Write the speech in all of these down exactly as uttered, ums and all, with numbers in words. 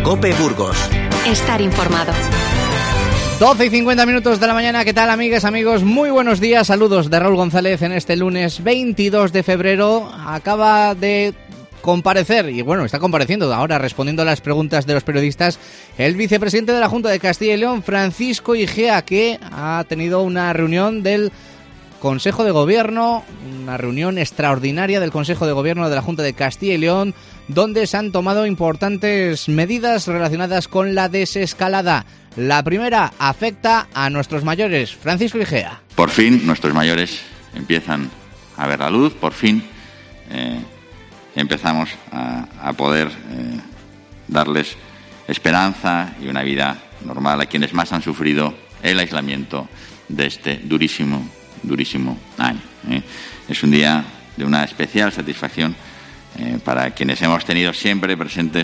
COPE Burgos. Estar informado. doce y cincuenta minutos de la mañana. ¿Qué tal, amigas, amigos? Muy buenos días. Saludos de Raúl González en este lunes veintidós de febrero. Acaba de comparecer, y bueno, está compareciendo ahora respondiendo a las preguntas de los periodistas, el vicepresidente de la Junta de Castilla y León, Francisco Igea, que ha tenido una reunión del Consejo de Gobierno, una reunión extraordinaria del Consejo de Gobierno de la Junta de Castilla y León, donde se han tomado importantes medidas relacionadas con la desescalada. La primera afecta a nuestros mayores. Francisco Igea. Por fin nuestros mayores empiezan a ver la luz, por fin eh, empezamos a, a poder eh, darles esperanza y una vida normal a quienes más han sufrido el aislamiento de este durísimo, durísimo año. ¿eh? Es un día de una especial satisfacción eh, para quienes hemos tenido siempre presentes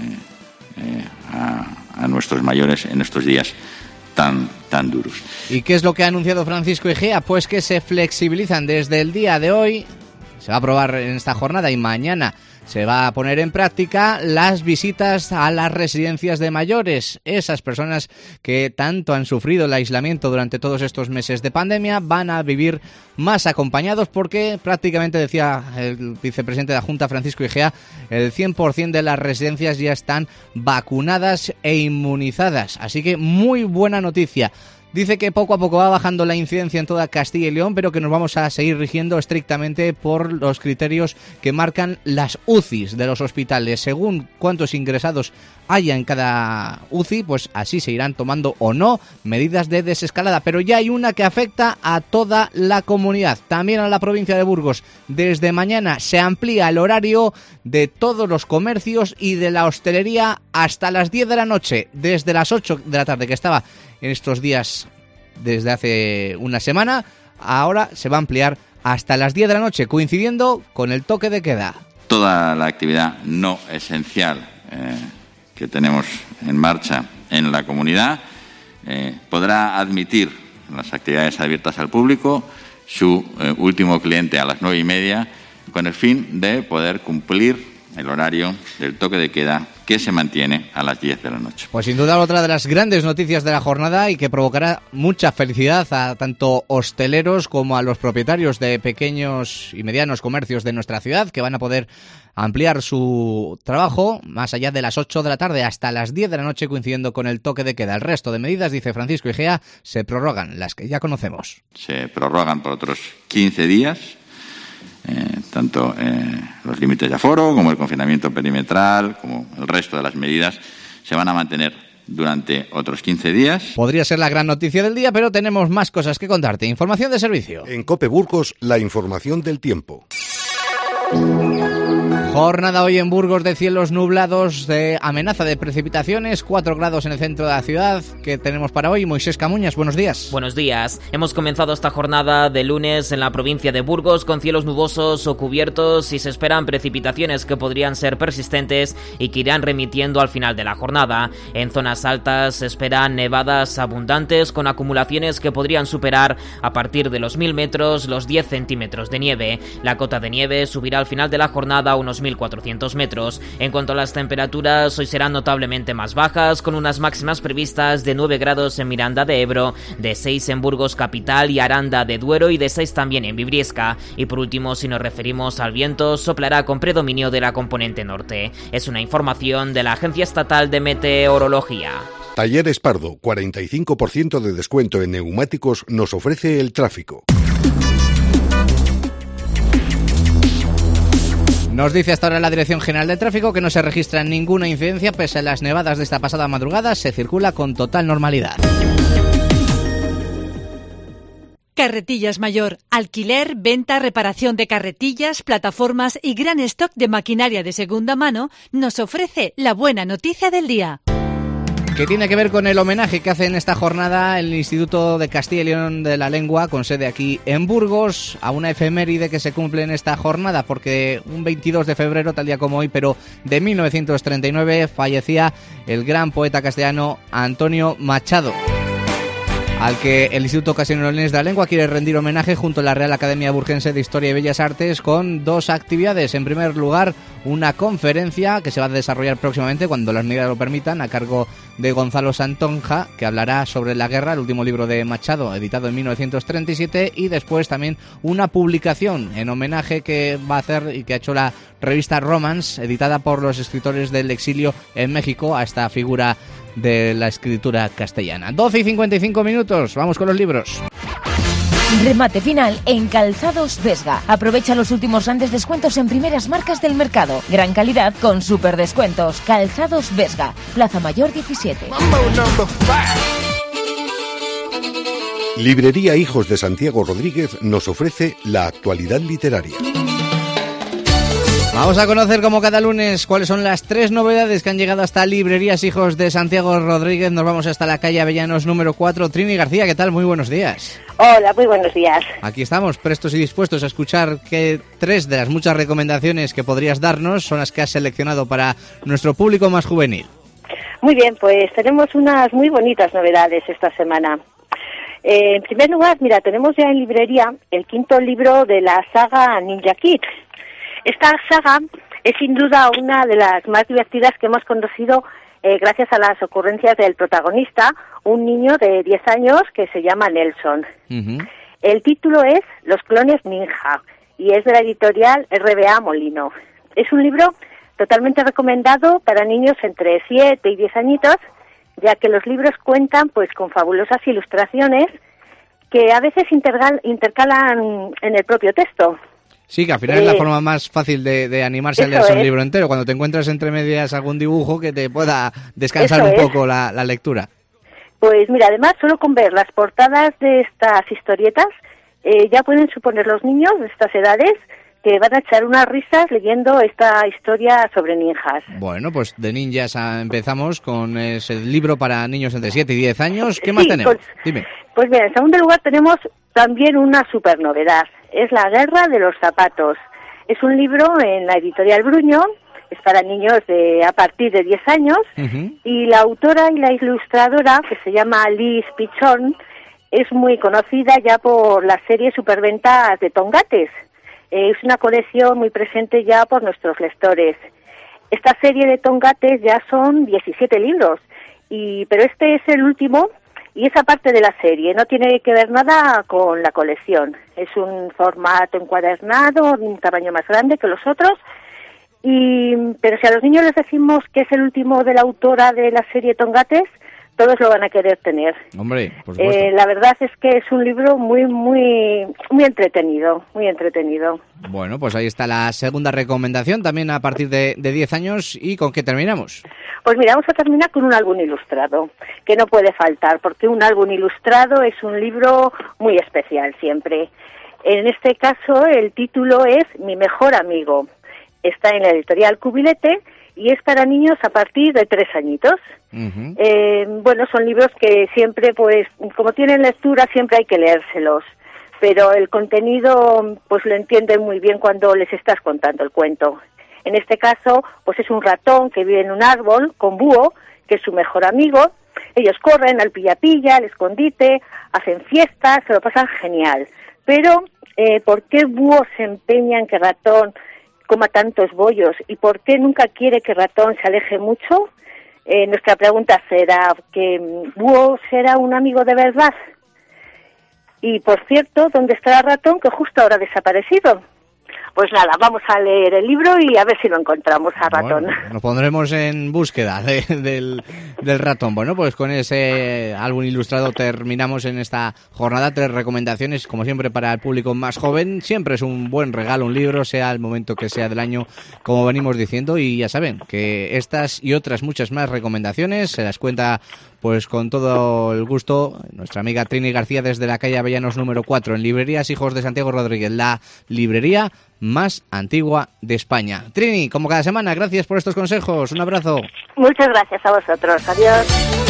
eh, eh, a a nuestros mayores en estos días tan, tan duros. ¿Y qué es lo que ha anunciado Francisco Igea? Pues que se flexibilizan desde el día de hoy, se va a aprobar en esta jornada y mañana se va a poner en práctica las visitas a las residencias de mayores. Esas personas que tanto han sufrido el aislamiento durante todos estos meses de pandemia van a vivir más acompañados porque prácticamente, decía el vicepresidente de la Junta, Francisco Igea, el cien por ciento de las residencias ya están vacunadas e inmunizadas. Así que muy buena noticia. Dice que poco a poco va bajando la incidencia en toda Castilla y León, pero que nos vamos a seguir rigiendo estrictamente por los criterios que marcan las U C Is de los hospitales. Según cuántos ingresados haya en cada U C I, pues así se irán tomando o no medidas de desescalada. Pero ya hay una que afecta a toda la comunidad, también a la provincia de Burgos. Desde mañana se amplía el horario de todos los comercios y de la hostelería hasta las diez de la noche, desde las ocho de la tarde, que estaba en estos días desde hace una semana, ahora se va a ampliar hasta las diez de la noche, coincidiendo con el toque de queda. Toda la actividad no esencial eh, que tenemos en marcha en la comunidad eh, podrá admitir las actividades abiertas al público su eh, último cliente a las nueve y media, con el fin de poder cumplir el horario del toque de queda que se mantiene a las diez de la noche. Pues sin duda otra de las grandes noticias de la jornada y que provocará mucha felicidad a tanto hosteleros como a los propietarios de pequeños y medianos comercios de nuestra ciudad, que van a poder ampliar su trabajo más allá de las ocho de la tarde hasta las diez de la noche, coincidiendo con el toque de queda. El resto de medidas, dice Francisco Igea, se prorrogan, las que ya conocemos. Se prorrogan por otros quince días. Eh, tanto eh, los límites de aforo como el confinamiento perimetral, como el resto de las medidas, se van a mantener durante otros quince días. Podría ser la gran noticia del día, pero tenemos más cosas que contarte. Información de servicio. En COPE Burgos, la información del tiempo. Jornada hoy en Burgos de cielos nublados, de amenaza de precipitaciones, cuatro grados en el centro de la ciudad. ¿Qué tenemos para hoy? Moisés Camuñas, buenos días. Buenos días. Hemos comenzado esta jornada de lunes en la provincia de Burgos con cielos nubosos o cubiertos y se esperan precipitaciones que podrían ser persistentes y que irán remitiendo al final de la jornada. En zonas altas se esperan nevadas abundantes con acumulaciones que podrían superar a partir de los mil metros los diez centímetros de nieve. La cota de nieve subirá al final de la jornada a unos mil cuatrocientos metros. En cuanto a las temperaturas, hoy serán notablemente más bajas, con unas máximas previstas de nueve grados en Miranda de Ebro, de seis en Burgos capital y Aranda de Duero y de seis también en Vibriesca. Y por último, si nos referimos al viento, soplará con predominio de la componente norte. Es una información de la Agencia Estatal de Meteorología. Talleres Pardo, cuarenta y cinco por ciento de descuento en neumáticos nos ofrece el tráfico. Nos dice hasta ahora la Dirección General de Tráfico que no se registra ninguna incidencia pese a las nevadas de esta pasada madrugada. Se circula con total normalidad. Carretillas Mayor. Alquiler, venta, reparación de carretillas, plataformas y gran stock de maquinaria de segunda mano nos ofrece la buena noticia del día. Que tiene que ver con el homenaje que hace en esta jornada el Instituto de Castilla y León de la Lengua, con sede aquí en Burgos, a una efeméride que se cumple en esta jornada, porque un veintidós de febrero, tal día como hoy, pero de mil novecientos treinta y nueve, fallecía el gran poeta castellano Antonio Machado, al que el Instituto Castellano-Leonés de la Lengua quiere rendir homenaje junto a la Real Academia Burgense de Historia y Bellas Artes con dos actividades. En primer lugar, una conferencia que se va a desarrollar próximamente cuando las medidas lo permitan, a cargo de Gonzalo Santonja, que hablará sobre la guerra, el último libro de Machado, editado en mil novecientos treinta y siete, y después también una publicación en homenaje que va a hacer y que ha hecho la revista Romance, editada por los escritores del exilio en México, a esta figura de la escritura castellana. doce y cincuenta y cinco minutos, vamos con los libros. Remate final en Calzados Vesga. Aprovecha los últimos grandes descuentos en primeras marcas del mercado. Gran calidad con super descuentos. Calzados Vesga, Plaza Mayor diecisiete. Librería Hijos de Santiago Rodríguez nos ofrece la actualidad literaria. Vamos a conocer como cada lunes cuáles son las tres novedades que han llegado hasta Librerías Hijos de Santiago Rodríguez. Nos vamos hasta la calle Avellanos número cuatro. Trini García, ¿qué tal? Muy buenos días. Hola, muy buenos días. Aquí estamos, prestos y dispuestos a escuchar que tres de las muchas recomendaciones que podrías darnos son las que has seleccionado para nuestro público más juvenil. Muy bien, pues tenemos unas muy bonitas novedades esta semana. Eh, en primer lugar, mira, tenemos ya en librería el quinto libro de la saga Ninja Kid. Esta saga es sin duda una de las más divertidas que hemos conocido eh, gracias a las ocurrencias del protagonista, un niño de diez años que se llama Nelson. Uh-huh. El título es Los clones ninja y es de la editorial R B A Molino. Es un libro totalmente recomendado para niños entre siete y diez añitos, ya que los libros cuentan pues con fabulosas ilustraciones que a veces intergal- intercalan en el propio texto. Sí, que al final eh, es la forma más fácil de, de animarse a leerse un libro entero, cuando te encuentras entre medias algún dibujo que te pueda descansar eso un poco la, la lectura. Pues mira, además, solo con ver las portadas de estas historietas, eh, ya pueden suponer los niños de estas edades que van a echar unas risas leyendo esta historia sobre ninjas. Bueno, pues de ninjas empezamos con ese libro para niños entre siete y diez años. ¿Qué más sí, tenemos? Pues, Dime. Pues mira, en segundo lugar tenemos también una super novedad. Es La guerra de los zapatos. Es un libro en la editorial Bruño, es para niños de a partir de diez años, uh-huh. y la autora y la ilustradora, que se llama Liz Pichón, es muy conocida ya por la serie Superventas de Tongates. Eh, es una colección muy presente ya por nuestros lectores. Esta serie de Tongates ya son diecisiete libros, y pero este es el último. Y esa parte de la serie no tiene que ver nada con la colección. Es un formato encuadernado, de un tamaño más grande que los otros. Y pero si a los niños les decimos que es el último de la autora de la serie Tongates, todos lo van a querer tener. Hombre, por supuesto. Eh, la verdad es que es un libro muy, muy, muy entretenido, muy entretenido. Bueno, pues ahí está la segunda recomendación, también a partir de, de diez años. ¿Y con qué terminamos? Pues mira, vamos a terminar con un álbum ilustrado, que no puede faltar, porque un álbum ilustrado es un libro muy especial siempre. En este caso, el título es Mi mejor amigo. Está en la editorial Cubilete y es para niños a partir de tres añitos. Uh-huh. Eh, bueno, son libros que siempre, pues, como tienen lectura, siempre hay que leérselos. Pero el contenido, pues, lo entienden muy bien cuando les estás contando el cuento. En este caso, pues es un ratón que vive en un árbol con Búho, que es su mejor amigo. Ellos corren al pilla-pilla, al escondite, hacen fiestas, se lo pasan genial. Pero, eh, ¿por qué Búho se empeña en que Ratón coma tantos bollos? ¿Y por qué nunca quiere que Ratón se aleje mucho? Eh, nuestra pregunta será, ¿que Búho será un amigo de verdad? Y, por cierto, ¿dónde está el ratón que justo ahora ha desaparecido? Pues nada, vamos a leer el libro y a ver si lo encontramos a Ratón. Bueno, nos pondremos en búsqueda de, del, del ratón. Bueno, pues con ese álbum ilustrado terminamos en esta jornada. Tres recomendaciones, como siempre, para el público más joven. Siempre es un buen regalo un libro, sea el momento que sea del año, como venimos diciendo. Y ya saben que estas y otras muchas más recomendaciones se las cuenta pues con todo el gusto nuestra amiga Trini García desde la calle Avellanos número cuatro, en Librerías Hijos de Santiago Rodríguez, la librería más antigua de España. Trini, como cada semana, gracias por estos consejos. Un abrazo. Muchas gracias a vosotros. Adiós.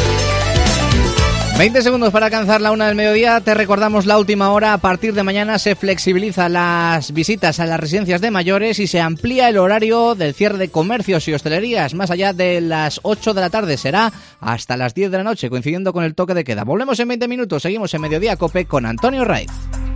veinte segundos para alcanzar la una del mediodía. Te recordamos la última hora. A partir de mañana se flexibilizan las visitas a las residencias de mayores y se amplía el horario del cierre de comercios y hostelerías. Más allá de las ocho de la tarde, será hasta las diez de la noche, coincidiendo con el toque de queda. Volvemos en veinte minutos. Seguimos en Mediodía Cope con Antonio Raiz.